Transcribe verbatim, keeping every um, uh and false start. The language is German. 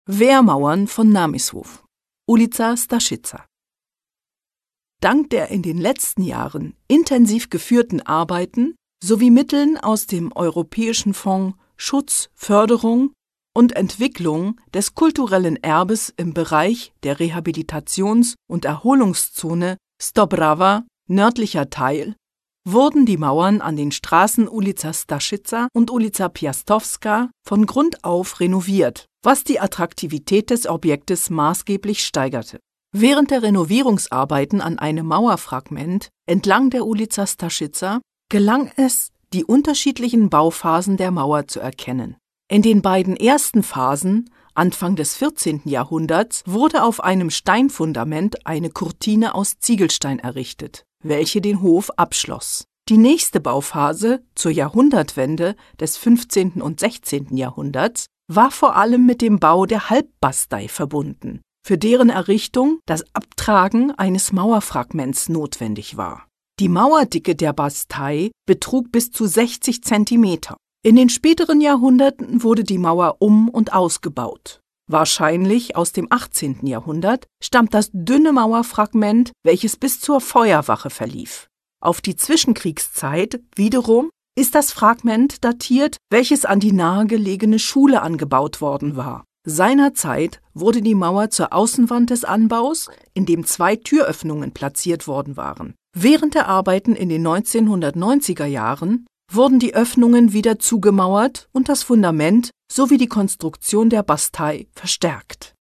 Wehrmauern von Namysłów, Ulica Staszica. Dank der in den letzten Jahren intensiv geführten Arbeiten sowie Mitteln aus dem Europäischen Fonds Schutz, Förderung und Entwicklung des kulturellen Erbes im Bereich der Rehabilitations- und Erholungszone Stobrava, nördlicher Teil, wurden die Mauern an den Straßen Ulica Staszica und Ulica Piastowska von Grund auf renoviert, was die Attraktivität des Objektes maßgeblich steigerte. Während der Renovierungsarbeiten an einem Mauerfragment entlang der Ulica Staszica gelang es, die unterschiedlichen Bauphasen der Mauer zu erkennen. In den beiden ersten Phasen, Anfang des vierzehnten Jahrhunderts, wurde auf einem Steinfundament eine Kurtine aus Ziegelstein errichtet, welche den Hof abschloss. Die nächste Bauphase zur Jahrhundertwende des fünfzehnten und sechzehnten Jahrhunderts war vor allem mit dem Bau der Halbbastei verbunden, für deren Errichtung das Abtragen eines Mauerfragments notwendig war. Die Mauerdicke der Bastei betrug bis zu sechzig Zentimeter. In den späteren Jahrhunderten wurde die Mauer um- und ausgebaut. Wahrscheinlich aus dem achtzehnten Jahrhundert stammt das dünne Mauerfragment, welches bis zur Feuerwache verlief. Auf die Zwischenkriegszeit wiederum ist das Fragment datiert, welches an die nahegelegene Schule angebaut worden war. Seinerzeit wurde die Mauer zur Außenwand des Anbaus, in dem zwei Türöffnungen platziert worden waren. Während der Arbeiten in den neunzehnhundertneunziger Jahren wurden die Öffnungen wieder zugemauert und das Fundament sowie die Konstruktion der Bastei verstärkt.